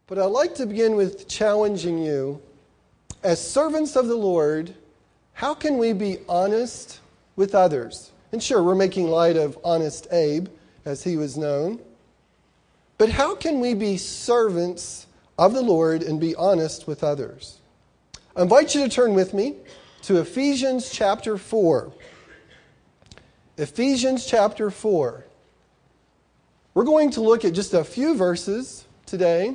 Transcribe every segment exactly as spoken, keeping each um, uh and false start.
But I'd like to begin with challenging you. As servants of the Lord, how can we be honest with others? And sure, we're making light of Honest Abe, as he was known. But how can we be servants of the Lord and be honest with others? I invite you to turn with me to Ephesians chapter four. Ephesians chapter four. We're going to look at just a few verses today.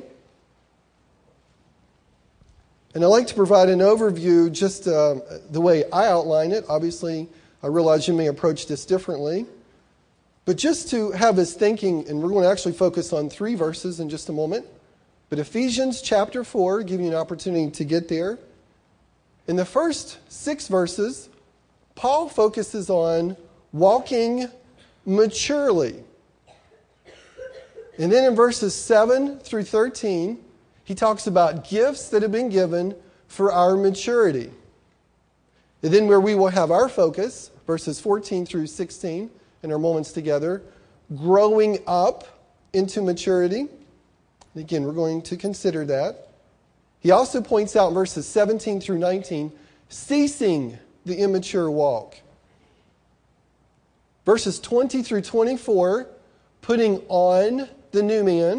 And I'd like to provide an overview, just uh, the way I outline it. Obviously, I realize you may approach this differently. But just to have us thinking, and we're going to actually focus on three verses in just a moment. But Ephesians chapter four, give you an opportunity to get there. In the first six verses, Paul focuses on walking maturely. And then in verses seven through thirteen, he talks about gifts that have been given for our maturity. And then where we will have our focus, verses fourteen through sixteen, in our moments together, growing up into maturity. And again, we're going to consider that. He also points out in verses seventeen through nineteen, ceasing the immature walk. Verses twenty through twenty-four, putting on the new man.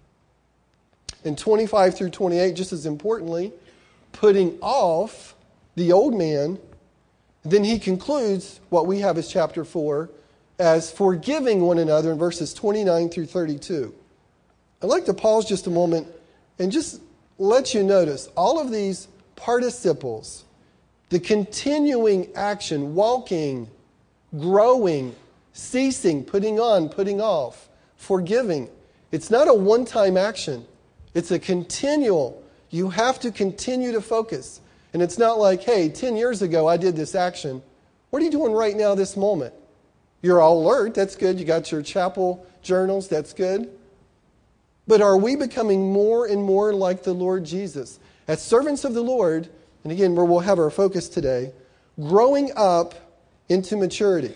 And twenty-five through twenty-eight, just as importantly, putting off the old man. Then he concludes what we have as chapter four as forgiving one another in verses twenty-nine through thirty-two. I'd like to pause just a moment and just let you notice all of these participles, the continuing action, walking, growing, ceasing, putting on, putting off, forgiving. It's not a one-time action. It's a continual. You have to continue to focus. And it's not like, hey, ten years ago I did this action. What are you doing right now this moment? You're all alert. That's good. You got your chapel journals. That's good. But are we becoming more and more like the Lord Jesus? As servants of the Lord, and again, where we'll have our focus today, growing up into maturity.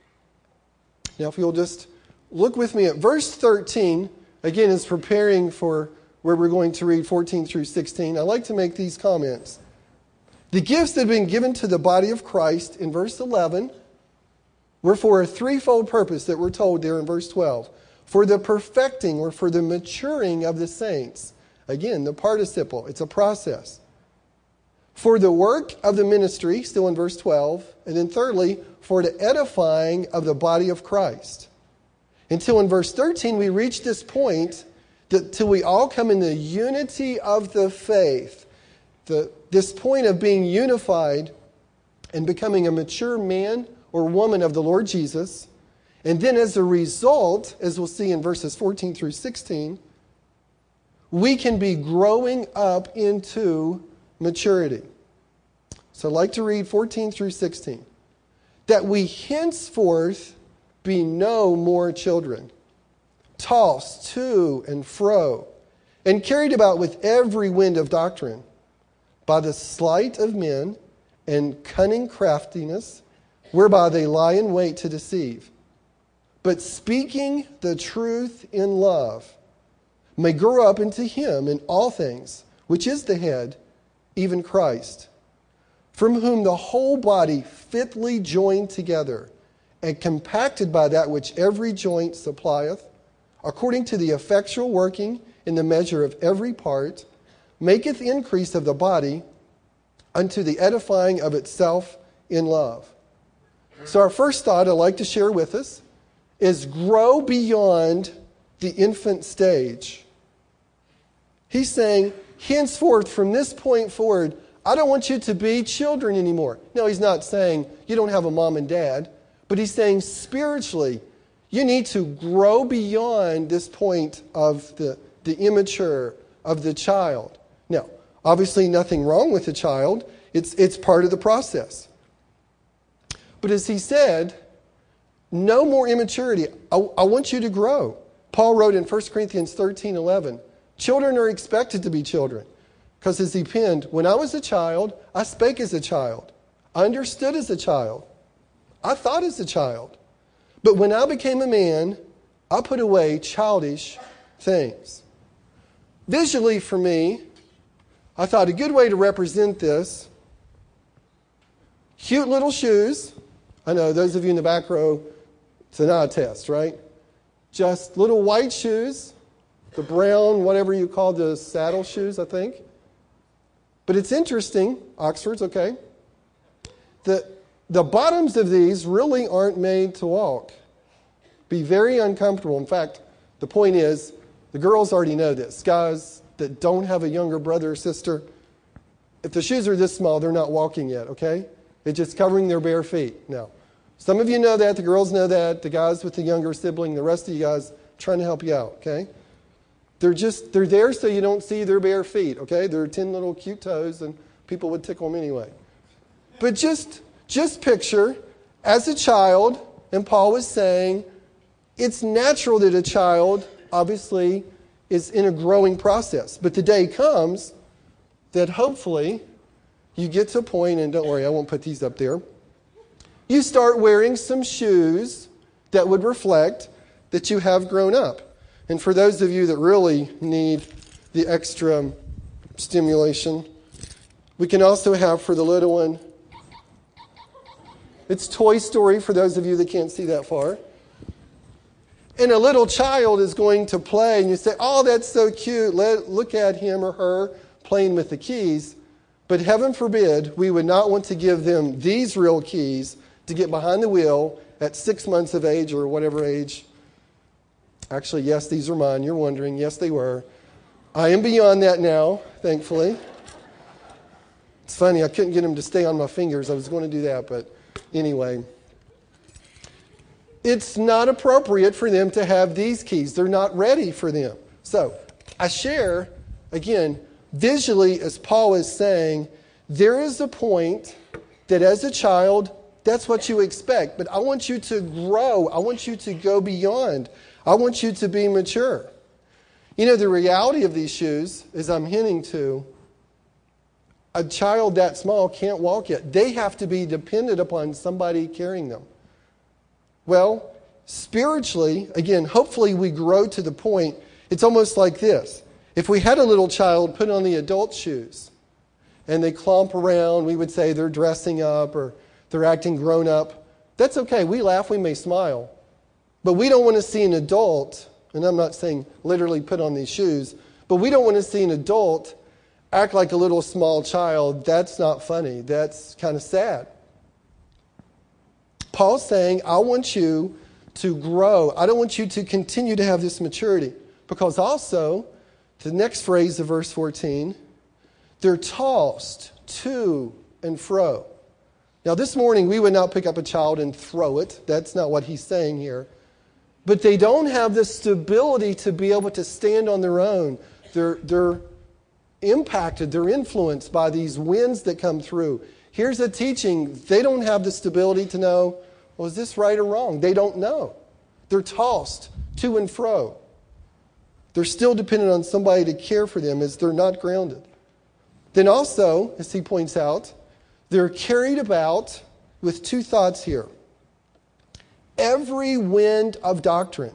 Now, if you'll just look with me at verse thirteen, again, is preparing for where we're going to read fourteen through sixteen. I like to make these comments. The gifts that have been given to the body of Christ in verse eleven were for a threefold purpose that we're told there in verse twelve. For the perfecting or for the maturing of the saints. Again, the participle. It's a process. For the work of the ministry, still in verse twelve. And then thirdly, for the edifying of the body of Christ. Until in verse thirteen we reach this point that till we all come in the unity of the faith. The, this point of being unified and becoming a mature man or woman of the Lord Jesus. And then as a result, as we'll see in verses fourteen through sixteen, we can be growing up into maturity. So I'd like to read fourteen through sixteen. That we henceforth be no more children, tossed to and fro, and carried about with every wind of doctrine, by the sleight of men and cunning craftiness, whereby they lie in wait to deceive. But speaking the truth in love, may grow up into him in all things, which is the head, even Christ, from whom the whole body fitly joined together, and compacted by that which every joint supplieth, according to the effectual working in the measure of every part, maketh increase of the body unto the edifying of itself in love. So our first thought I'd like to share with us is grow beyond the infant stage. He's saying, henceforth, from this point forward, I don't want you to be children anymore. No, he's not saying you don't have a mom and dad, but he's saying spiritually, you need to grow beyond this point of the, the immature, of the child. Now, obviously nothing wrong with the child. It's, it's part of the process. But as he said, no more immaturity. I, I want you to grow. Paul wrote in First Corinthians thirteen eleven, children are expected to be children. Because as he penned, when I was a child, I spake as a child. I understood as a child. I thought as a child. But when I became a man, I put away childish things. visually for me, I thought a good way to represent this, cute little shoes. I know those of you in the back row, it's not a test, right? Just little white shoes, the brown, whatever you call the saddle shoes, I think. But it's interesting, Oxford's okay. The, the bottoms of these really aren't made to walk. Be very uncomfortable. In fact, the point is, the girls already know this. Guys that don't have a younger brother or sister, if the shoes are this small, they're not walking yet, okay? It's just covering their bare feet. Now, some of you know that, the girls know that, the guys with the younger sibling, the rest of you guys trying to help you out, okay? They're just, they're there so you don't see their bare feet, okay? They're ten little cute toes and people would tickle them anyway. But just, just picture, as a child, and Paul was saying, it's natural that a child, obviously, is in a growing process. But the day comes that hopefully you get to a point, and don't worry, I won't put these up there, you start wearing some shoes that would reflect that you have grown up. And for those of you that really need the extra stimulation, we can also have for the little one, it's Toy Story for those of you that can't see that far. And a little child is going to play, and you say, oh, that's so cute. Let, look at him or her playing with the keys. But heaven forbid, we would not want to give them these real keys to get behind the wheel at six months of age or whatever age. Actually, yes, these are mine. You're wondering. Yes, they were. I am beyond that now, thankfully. It's funny, I couldn't get them to stay on my fingers. I was going to do that, but anyway. It's not appropriate for them to have these keys. They're not ready for them. So I share, again, visually, as Paul is saying, there is a point that as a child, that's what you expect. But I want you to grow. I want you to go beyond. I want you to be mature. You know, the reality of these shoes, as I'm hinting to, a child that small can't walk yet. They have to be dependent upon somebody carrying them. Well, spiritually, again, hopefully we grow to the point, it's almost like this. If we had a little child put on the adult shoes and they clomp around, we would say they're dressing up or they're acting grown up. That's okay. We laugh, we may smile. But we don't want to see an adult, and I'm not saying literally put on these shoes, but we don't want to see an adult act like a little small child. That's not funny. That's kind of sad. Paul's saying, I want you to grow. I don't want you to continue to have this maturity. Because also, the next phrase of verse fourteen, they're tossed to and fro. Now, this morning, we would not pick up a child and throw it. That's not what he's saying here. But they don't have the stability to be able to stand on their own. They're, they're impacted, they're influenced by these winds that come through. Here's a teaching. They don't have the stability to know, well, is this right or wrong? They don't know. They're tossed to and fro. They're still dependent on somebody to care for them as they're not grounded. Then also, as he points out, they're carried about with two thoughts here. Every wind of doctrine.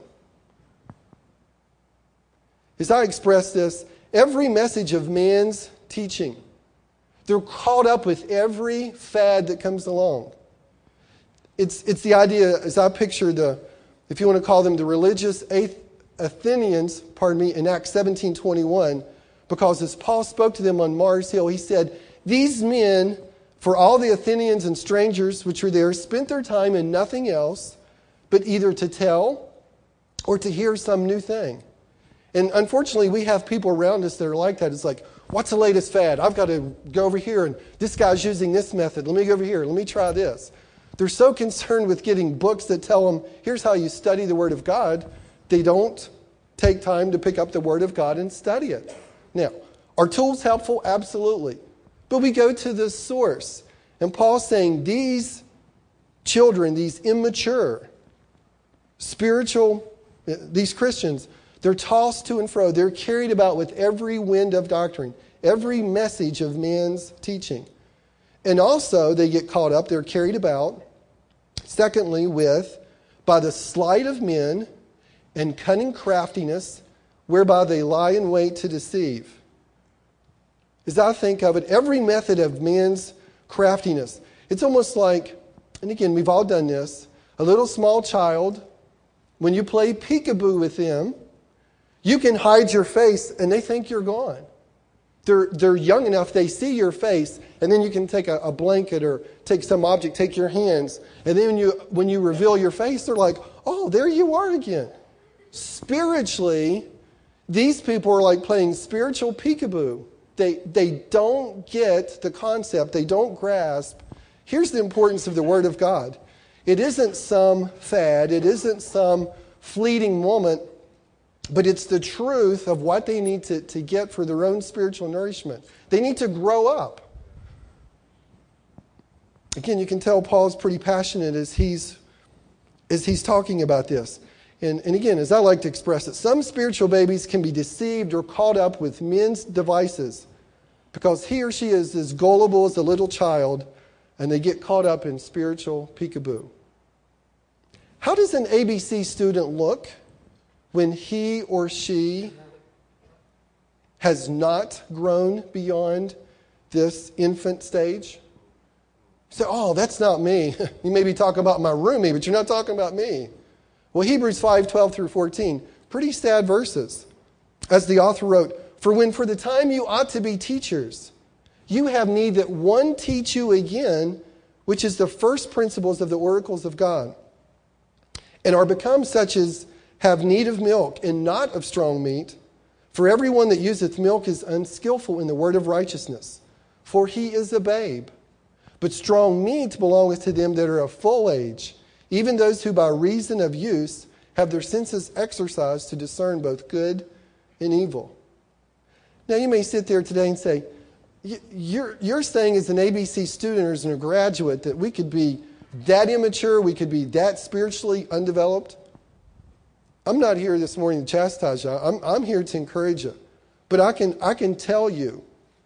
As I express this, every message of man's teaching. They're caught up with every fad that comes along. It's, it's the idea, as I picture the, if you want to call them the religious Athenians, pardon me, in Acts seventeen twenty-one, because as Paul spoke to them on Mars Hill, he said, these men, for all the Athenians and strangers which were there, spent their time in nothing else but either to tell or to hear some new thing. And unfortunately, we have people around us that are like that. It's like, what's the latest fad? I've got to go over here, and this guy's using this method. Let me go over here. Let me try this. They're so concerned with getting books that tell them, here's how you study the Word of God. They don't take time to pick up the Word of God and study it. Now, are tools helpful? Absolutely. But we go to the source. And Paul's saying these children, these immature, spiritual, these Christians, they're tossed to and fro. They're carried about with every wind of doctrine, every message of man's teaching. And also, they get caught up, they're carried about, secondly, with, by the sleight of men and cunning craftiness whereby they lie in wait to deceive. As I think of it, every method of man's craftiness, it's almost like, and again, we've all done this, a little small child, when you play peekaboo with them, you can hide your face and they think you're gone. They're, they're young enough, they see your face, and then you can take a, a blanket or take some object, take your hands, and then when you, when you reveal your face, they're like, oh, there you are again. Spiritually, these people are like playing spiritual peekaboo. They, they don't get the concept, they don't grasp. Here's the importance of the Word of God. It isn't some fad, it isn't some fleeting moment, but it's the truth of what they need to, to get for their own spiritual nourishment. They need to grow up. Again, you can tell Paul's pretty passionate as he's, as he's talking about this. And, and again, as I like to express it, some spiritual babies can be deceived or caught up with men's devices because he or she is as gullible as a little child and they get caught up in spiritual peekaboo. How does an A B C student look when he or she has not grown beyond this infant stage? You say, oh, that's not me. You may be talking about my roomie, but you're not talking about me. Well, Hebrews five, twelve through fourteen, pretty sad verses. As the author wrote, for when for the time you ought to be teachers, you have need that one teach you again, which is the first principles of the oracles of God, and are become such as have need of milk and not of strong meat. For everyone that useth milk is unskillful in the word of righteousness, for he is a babe. But strong meat belongeth to them that are of full age, even those who by reason of use have their senses exercised to discern both good and evil. Now you may sit there today and say, you're, you're saying as an A B C student or as a graduate that we could be that immature, we could be that spiritually undeveloped? I'm not here this morning to chastise you. I'm, I'm here to encourage you. But I can, I can tell you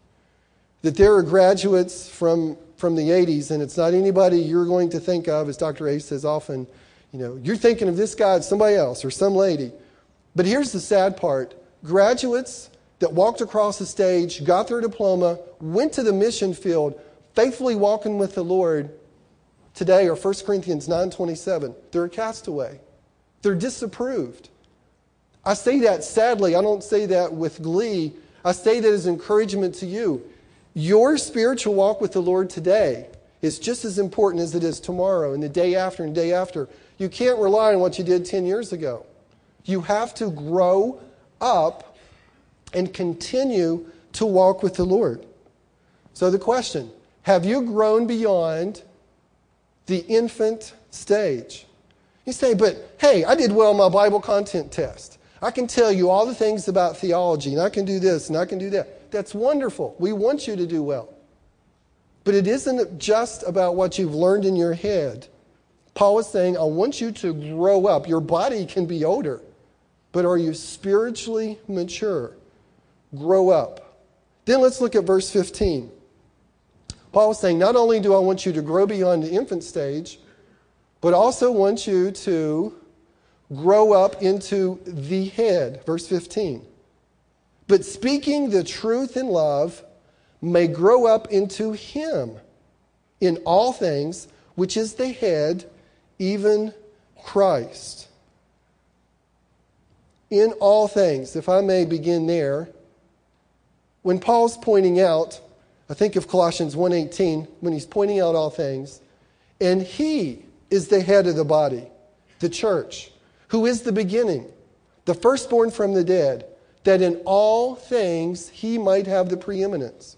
that there are graduates from, from the eighties, and it's not anybody you're going to think of, as Doctor A says often, you know, you're thinking of this guy, it's somebody else, or some lady. But here's the sad part. Graduates that walked across the stage, got their diploma, went to the mission field, faithfully walking with the Lord, today are First Corinthians nine twenty-seven. They're a castaway. They're disapproved. I say that sadly. I don't say that with glee. I say that as encouragement to you. Your spiritual walk with the Lord today is just as important as it is tomorrow and the day after and the day after. You can't rely on what you did ten years ago. You have to grow up and continue to walk with the Lord. So the question, have you grown beyond the infant stage? You say, but hey, I did well on my Bible content test. I can tell you all the things about theology, and I can do this, and I can do that. That's wonderful. We want you to do well. But it isn't just about what you've learned in your head. Paul is saying, I want you to grow up. Your body can be older, but are you spiritually mature? Grow up. Then let's look at verse fifteen. Paul is saying, not only do I want you to grow beyond the infant stage, but also want you to grow up into the head. Verse fifteen. But speaking the truth in love may grow up into him in all things, which is the head, even Christ. In all things, if I may begin there, when Paul's pointing out, I think of Colossians one eighteen, when he's pointing out all things, and he is the head of the body, the church, who is the beginning, the firstborn from the dead, that in all things he might have the preeminence.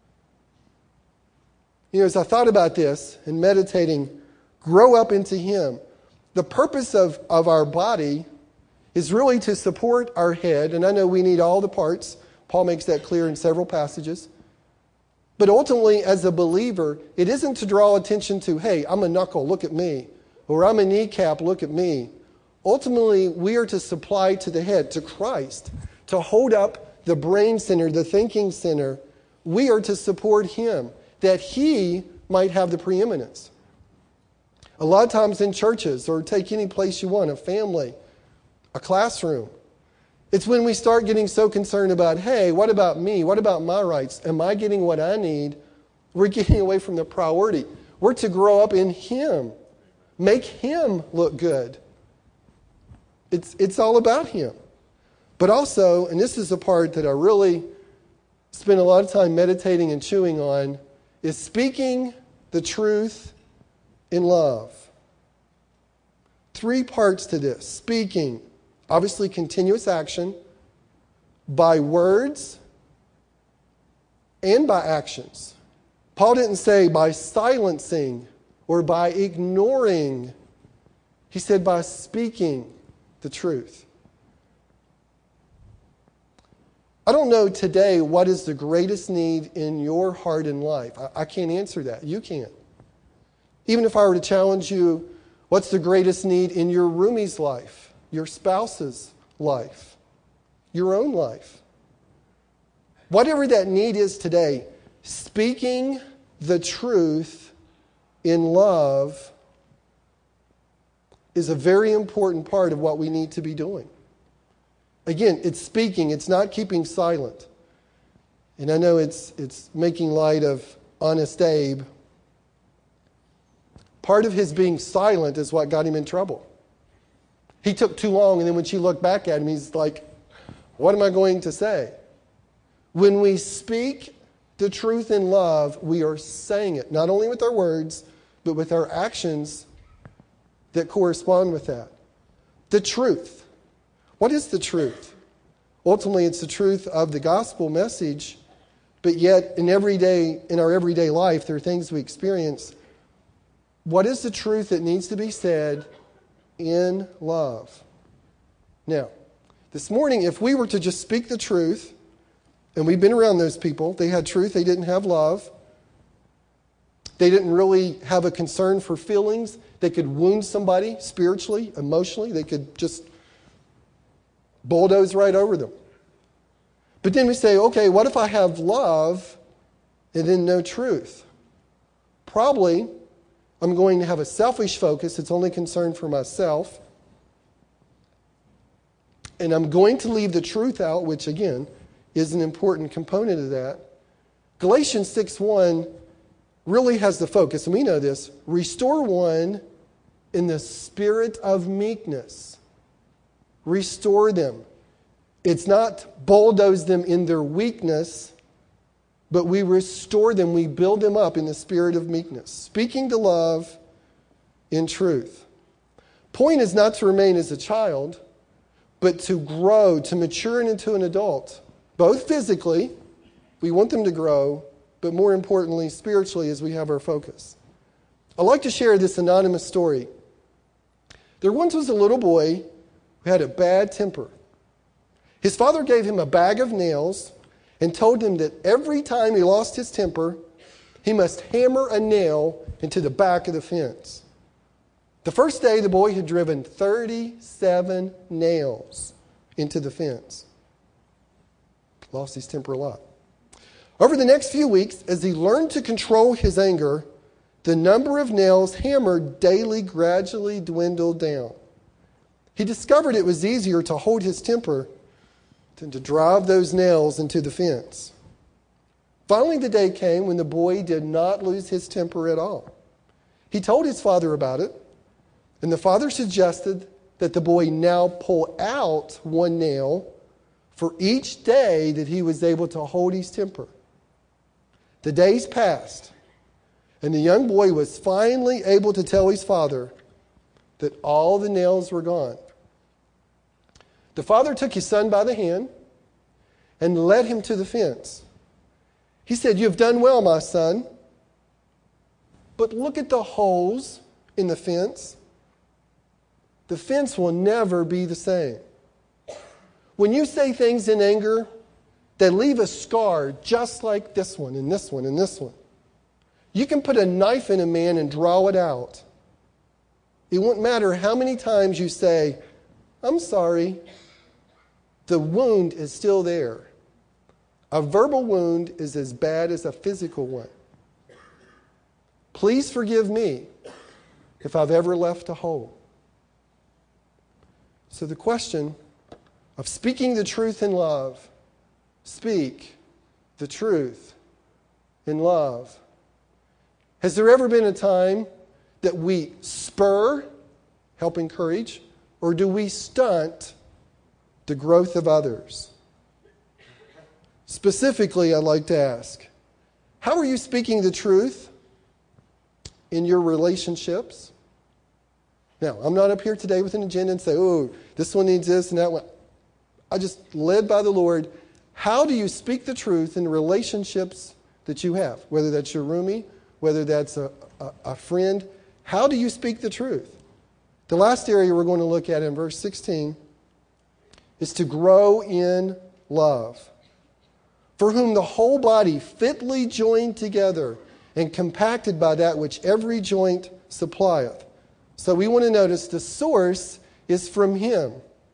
You know, as I thought about this and meditating, grow up into him, the purpose of, of our body is really to support our head, and I know we need all the parts. Paul makes that clear in several passages. But ultimately, as a believer, it isn't to draw attention to, hey, I'm a knuckle, look at me. Or I'm a kneecap, look at me. Ultimately, we are to supply to the head, to Christ, to hold up the brain center, the thinking center. We are to support him, that he might have the preeminence. A lot of times in churches, or take any place you want, a family, a classroom, It's when we start getting so concerned about, hey, what about me? What about my rights? Am I getting what I need? We're getting away from the priority. We're to grow up in Him. Make Him look good. It's, it's all about Him. But also, and this is the part that I really spend a lot of time meditating and chewing on, is speaking the truth in love. Three parts to this. Speaking, obviously continuous action, by words and by actions. Paul didn't say by silencing or by ignoring. He said by speaking the truth. I don't know today what is the greatest need in your heart and life. I, I can't answer that. You can't. Even if I were to challenge you, what's the greatest need in your roomie's life, your spouse's life, your own life? Whatever that need is today, speaking the truth in love is a very important part of what we need to be doing. Again, it's speaking, it's not keeping silent. And I know it's it's making light of Honest Abe. Part of his being silent is what got him in trouble. He took too long, and then when she looked back at him, he's like, what am I going to say? When we speak the truth in love, we are saying it, not only with our words, but with our actions that correspond with that. The truth. What is the truth? Ultimately, it's the truth of the gospel message, but yet in everyday, in our everyday life, there are things we experience. What is the truth that needs to be said in love? Now, this morning, if we were to just speak the truth, and we've been around those people, they had truth, they didn't have love. They didn't really have a concern for feelings. They could wound somebody spiritually, emotionally. They could just bulldoze right over them. But then we say, okay, what if I have love and then no truth? Probably I'm going to have a selfish focus. It's only concerned for myself. And I'm going to leave the truth out, which again is an important component of that. Galatians six one really has the focus, and we know this, restore one in the spirit of meekness. Restore them. It's not bulldoze them in their weakness, but we restore them, we build them up in the spirit of meekness. Speaking to love in truth. Point is not to remain as a child, but to grow, to mature into an adult. Both physically, we want them to grow, but more importantly, spiritually, as we have our focus. I'd like to share this anonymous story. There once was a little boy who had a bad temper. His father gave him a bag of nails and told him that every time he lost his temper, he must hammer a nail into the back of the fence. The first day, the boy had driven thirty-seven nails into the fence. Lost his temper a lot. Over the next few weeks, as he learned to control his anger, the number of nails hammered daily gradually dwindled down. He discovered it was easier to hold his temper than to drive those nails into the fence. Finally, the day came when the boy did not lose his temper at all. He told his father about it, and the father suggested that the boy now pull out one nail for each day that he was able to hold his temper. The days passed, and the young boy was finally able to tell his father that all the nails were gone. The father took his son by the hand and led him to the fence. He said, "You've done well, my son, but look at the holes in the fence. The fence will never be the same. When you say things in anger that leave a scar just like this one and this one and this one, you can put a knife in a man and draw it out. It won't matter how many times you say, 'I'm sorry.' The wound is still there. A verbal wound is as bad as a physical one. Please forgive me if I've ever left a hole." So the question of speaking the truth in love. Speak the truth in love. Has there ever been a time that we spur, help encourage, or do we stunt the growth of others? Specifically, I'd like to ask, how are you speaking the truth in your relationships? Now, I'm not up here today with an agenda and say, oh, this one needs this and that one. I just led by the Lord. How do you speak the truth in relationships that you have? Whether that's your roomie, whether that's a, a, a friend. How do you speak the truth? The last area we're going to look at in verse sixteen is to grow in love. For whom the whole body fitly joined together and compacted by that which every joint supplieth. So we want to notice the source is from Him.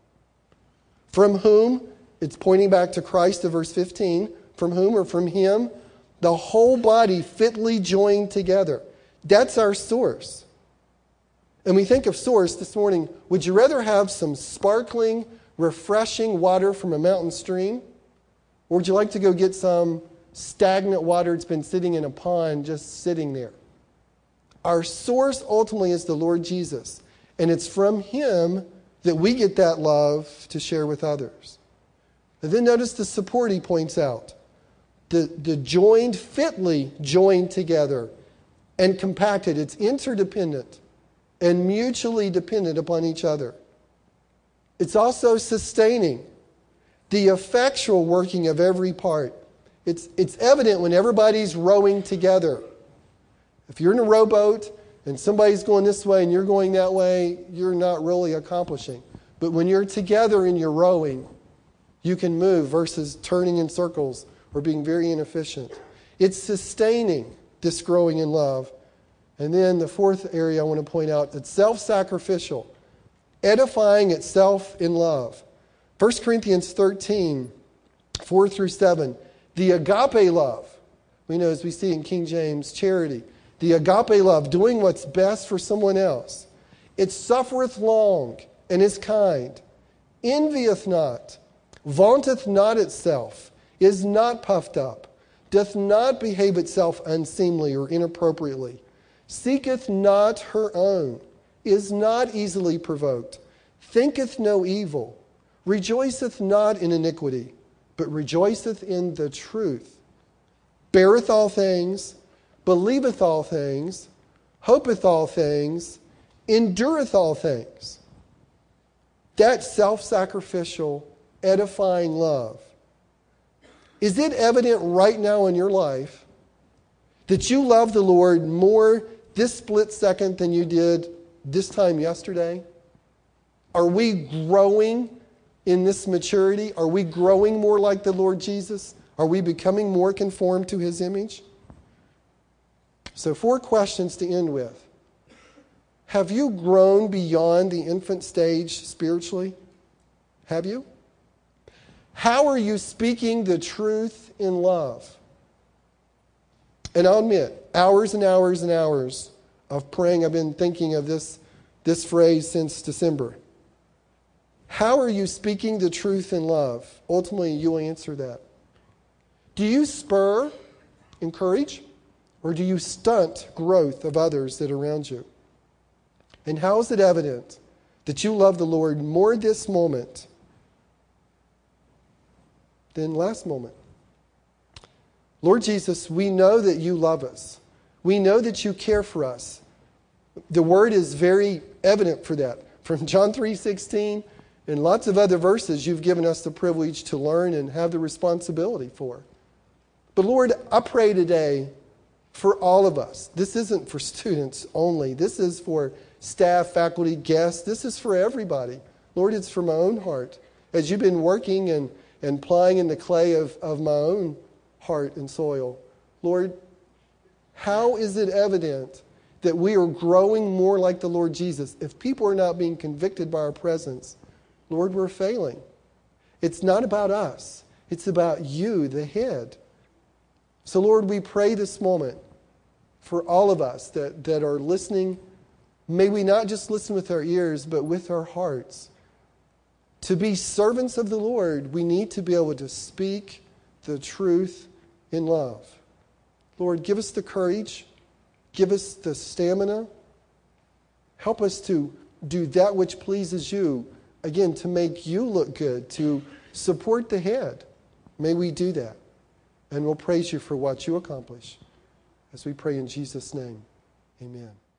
From whom, it's pointing back to Christ to verse fifteen, from whom or from Him, the whole body fitly joined together. That's our source. And we think of source this morning. Would you rather have some sparkling, refreshing water from a mountain stream? Or would you like to go get some stagnant water that's been sitting in a pond just sitting there? Our source ultimately is the Lord Jesus. And it's from Him that we get that love to share with others. And then notice the support He points out. The, the joined, fitly joined together and compacted. It's interdependent and mutually dependent upon each other. It's also sustaining. The effectual working of every part. It's, it's evident when everybody's rowing together. If you're in a rowboat and somebody's going this way and you're going that way, you're not really accomplishing. But when you're together and you're rowing, you can move versus turning in circles or being very inefficient. It's sustaining this growing in love. And then the fourth area I want to point out, it's self-sacrificial, edifying itself in love. First Corinthians thirteen, four through seven, the agape love. We know, as we see in King James, charity. The agape love, doing what's best for someone else. It suffereth long and is kind, envieth not, vaunteth not itself, is not puffed up, doth not behave itself unseemly or inappropriately, seeketh not her own, is not easily provoked, thinketh no evil, rejoiceth not in iniquity, but rejoiceth in the truth, beareth all things, believeth all things, hopeth all things, endureth all things. That self-sacrificial, edifying love. Is it evident right now in your life that you love the Lord more this split second than you did this time yesterday? Are we growing in this maturity? Are we growing more like the Lord Jesus? Are we becoming more conformed to His image? So four questions to end with. Have you grown beyond the infant stage spiritually? Have you? How are you speaking the truth in love? And I'll admit, hours and hours and hours of praying, I've been thinking of this, this phrase since December. How are you speaking the truth in love? Ultimately, you'll answer that. Do you spur, encourage, or do you stunt growth of others that are around you? And how is it evident that you love the Lord more this moment than last moment? Lord Jesus, we know that you love us. We know that you care for us. The word is very evident for that. From John three sixteen and lots of other verses you've given us the privilege to learn and have the responsibility for. But Lord, I pray today for all of us. This isn't for students only. This is for staff, faculty, guests. This is for everybody. Lord, it's for my own heart. As you've been working and, and plying in the clay of, of my own heart and soil, Lord, how is it evident that we are growing more like the Lord Jesus? If people are not being convicted by our presence, Lord, we're failing. It's not about us. It's about you, the head. So, Lord, we pray this moment for all of us that, that are listening. May we not just listen with our ears, but with our hearts. To be servants of the Lord, we need to be able to speak the truth in love. Lord, give us the courage. Give us the stamina. Help us to do that which pleases you. Again, to make you look good, to support the head. May we do that. And we'll praise you for what you accomplish. As we pray in Jesus' name, amen.